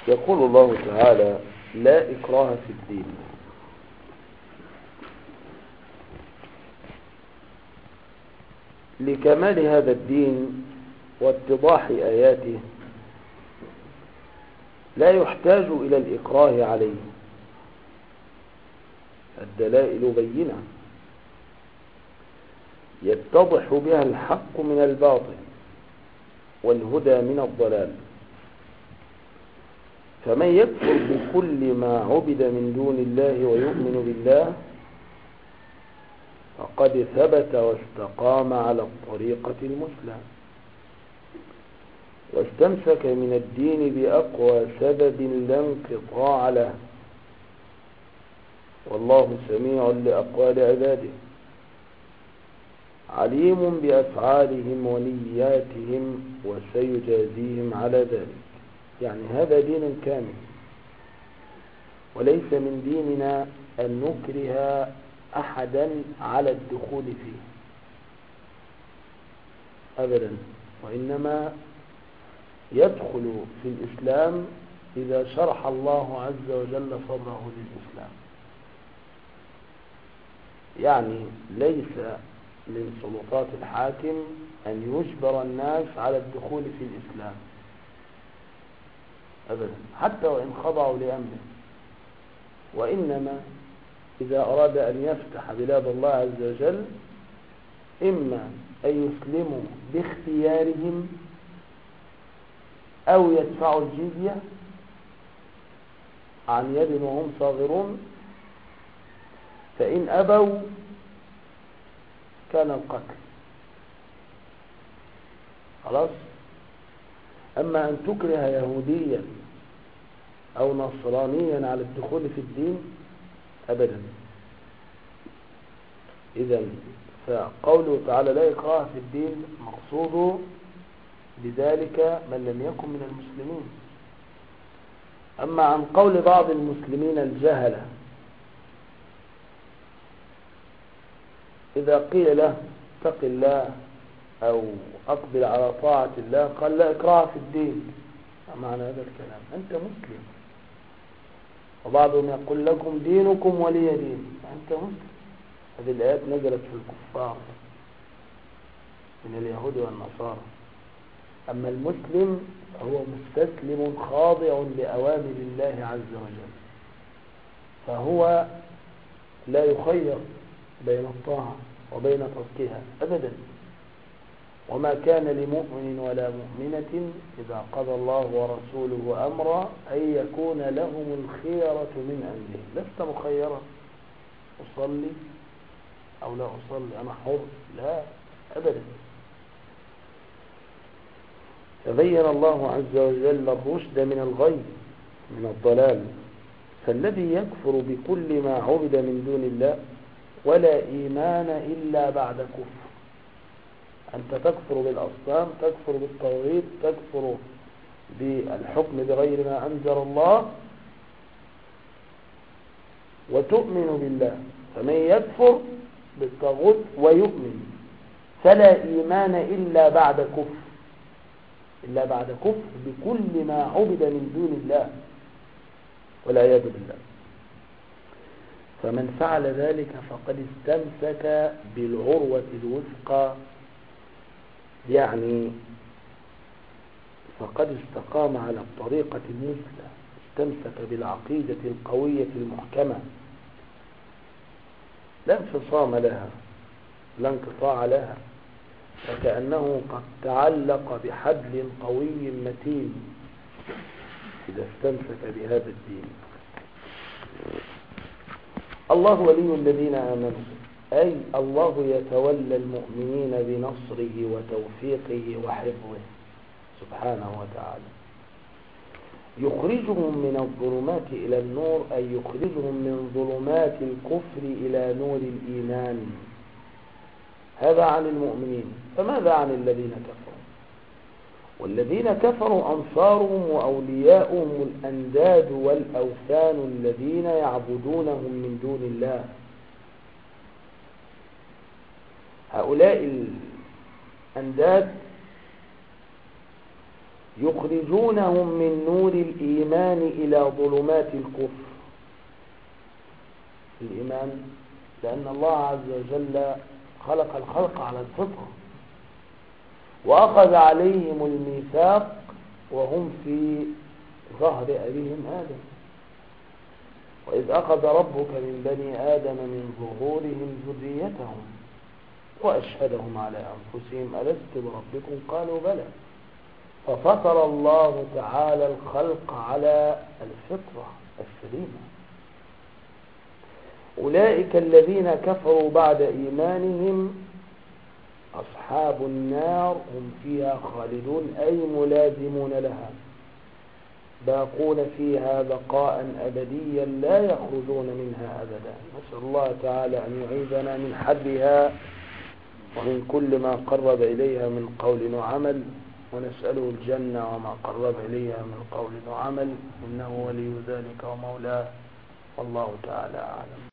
يقول الله تعالى: لا إكراه في الدين. لكمال هذا الدين واتضاح آياته لا يحتاج إلى الإكراه عليه، الدلائل بينة يتضح بها الحق من الباطل والهدى من الضلال. فمن يكفر بكل ما عبد من دون الله ويؤمن بالله فقد ثبت واستقام على الطريقة المثلى، واستمسك من الدين بأقوى سبب لا انقطاع له، والله سميع لأقوال عباده عليم بأفعالهم ونياتهم وسيجازيهم على ذلك. يعني هذا دين كامل، وليس من ديننا أن نكره أحدا على الدخول فيه أبدا، وإنما يدخل في الإسلام إذا شرح الله عز وجل صدره للإسلام. يعني ليس من سلطات الحاكم أن يجبر الناس على الدخول في الإسلام أبدا، حتى وإن خضعوا لأمره، وإنما إذا أراد أن يفتح بلاد الله عز وجل إما أن يسلموا باختيارهم أو يدفعوا الجزية عن يد وهم صاغرون، فإن أبوا كان القتل خلاص. أما أن تكره يهوديا أو نصرانيا على الدخول في الدين أبدا. إذن فقوله تعالى لا إكراه في الدين مقصوده بذلك من لم يكن من المسلمين. أما عن قول بعض المسلمين الجهلة إذا قيل له اتق الله أو أقبل على طاعة الله قال لا إكراه في الدين، ما معنى هذا الكلام؟ أنت مسلم، وبعضهم يقول لكم دينكم ولي دين، أنت مسلم. هذه الآيات نزلت في الكفار من اليهود والنصارى. أما المسلم هو مستسلم خاضع لأوامر الله عز وجل، فهو لا يخير بين الطاعة وبين تركها أبدا. وما كان لمؤمن ولا مؤمنة إذا قضى الله ورسوله أمرا أن يكون لهم الخيرة من أمرهم. لست مخيرا أصلي أو لا أصلي، أنا حر، لا أبدا. فبين الله عز وجل الرشد من الغي من الضلال. فالذي يكفر بكل ما عبد من دون الله ولا إيمان إلا بعد كفر. أنت تكفر بالأصنام، تكفر بالتوحيد، تكفر بالحكم بغير ما أنزل الله، وتؤمن بالله. فمن يكفر بالطاغوت ويؤمن فلا إيمان إلا بعد كفر، إلا بعد كفر بكل ما عبد من دون الله والعياذ بالله. فمن فعل ذلك فقد استمسك بالعروة الوثقى، يعني فقد استقام على الطريقة المثلى، استمسك بالعقيدة القوية المحكمة لا انفصام لها لا انقطاع لها، فكأنه قد تعلق بحبل قوي متين إذا استمسك بهذا الدين. الله ولي الذين آمنوا، أي الله يتولى المؤمنين بنصره وتوفيقه وحفظه سبحانه وتعالى، يخرجهم من الظلمات إلى النور، أي يخرجهم من ظلمات الكفر إلى نور الإيمان. هذا عن المؤمنين. فماذا عن الذين كفروا؟ والذين كفروا أنصارهم وأولياؤهم الأنداد والأوثان الذين يعبدونهم من دون الله. هؤلاء الأنداد يخرجونهم من نور الإيمان إلى ظلمات الكفر. الإيمان لأن الله عز وجل خلق الخلق على الفطرة، وأخذ عليهم الميثاق وهم في ظهر أبيهم آدم. وإذ أخذ ربك من بني آدم من ظهورهم ذريتهم وأشهدهم على أنفسهم ألست بربكم قالوا بلى. ففطر الله تعالى الخلق على الفطرة السليمة. أولئك الذين كفروا بعد إيمانهم أصحاب النار هم فيها خالدون أي ملازمون لها، باقون فيها بقاء أبديا لا يخرجون منها أبدا. نسأل الله تعالى أن يعيذنا من حرها ومن كل ما قرب إليها من قول وعمل، ونسأله الجنة وما قرب إليها من قول وعمل، إنه ولي ذلك ومولاه، والله تعالى أعلم.